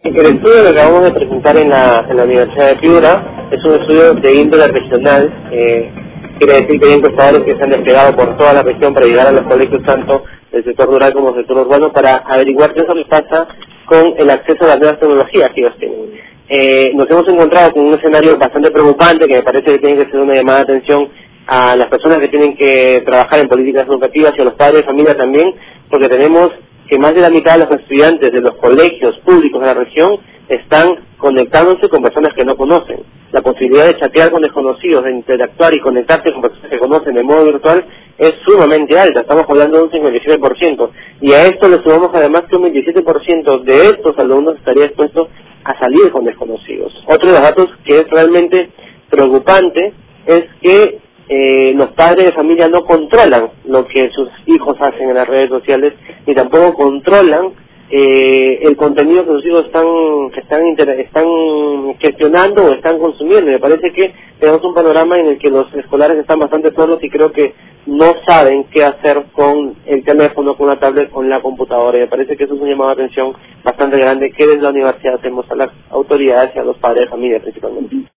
El estudio que acabamos de presentar en la Universidad de Piura es un estudio de índole regional, quiere decir que hay encuestadores que se han desplegado por toda la región para llegar a los colegios tanto del sector rural como del sector urbano para averiguar qué es lo que pasa con el acceso a las nuevas tecnologías que ellos tienen. Nos hemos encontrado con un escenario bastante preocupante que me parece que tiene que ser una llamada de atención a las personas que tienen que trabajar en políticas educativas y a los padres de familia también, porque tenemos que más de la mitad de los estudiantes de los colegios públicos de la región están conectándose con personas que no conocen. La posibilidad de chatear con desconocidos, de interactuar y conectarse con personas que conocen de modo virtual es sumamente alta, estamos hablando de un 57%, y a esto le sumamos además que un 27% de estos alumnos estaría expuesto a salir con desconocidos. Otro de los datos que es realmente preocupante es que los padres de familia no controlan lo que sus hijos hacen en las redes sociales, ni tampoco controlan el contenido que sus hijos están gestionando o están consumiendo. Me parece que tenemos un panorama en el que los escolares están bastante solos y creo que no saben qué hacer con el teléfono, con la tablet, con la computadora. Y me parece que eso es un llamado de atención bastante grande que desde la universidad hacemos a las autoridades y a los padres de familia principalmente.